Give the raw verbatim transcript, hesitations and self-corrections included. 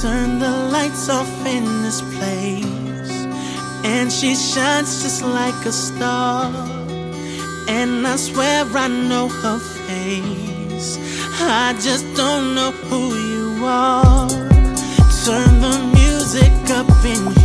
Turn the lights off in this place, and she shines just like a star. And I swear I know her face, I just don't know who you are. Turn the music up in here.